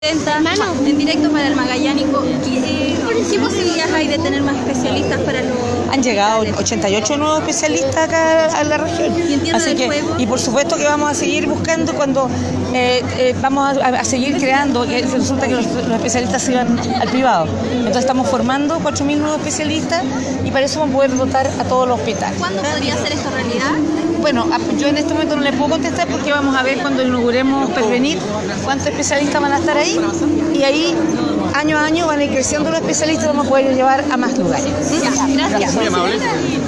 En directo para el Magallánico, ¿qué posibilidades hay de tener más especialistas para los...? Han llegado 88 nuevos especialistas acá a la región. Así que, y por supuesto que vamos a seguir buscando cuando vamos a seguir creando, que resulta que los especialistas se van al privado. Entonces estamos formando 4.000 nuevos especialistas y para eso vamos a poder dotar a todos los hospitales. ¿Cuándo podría ser esto realidad? Bueno, yo en este momento no le puedo contestar porque vamos a ver cuando inauguremos Pervenir cuántos especialistas van a estar ahí y ahí año a año van a ir creciendo los especialistas y vamos a poder llevar a más lugares. Ya, gracias. Muy amable.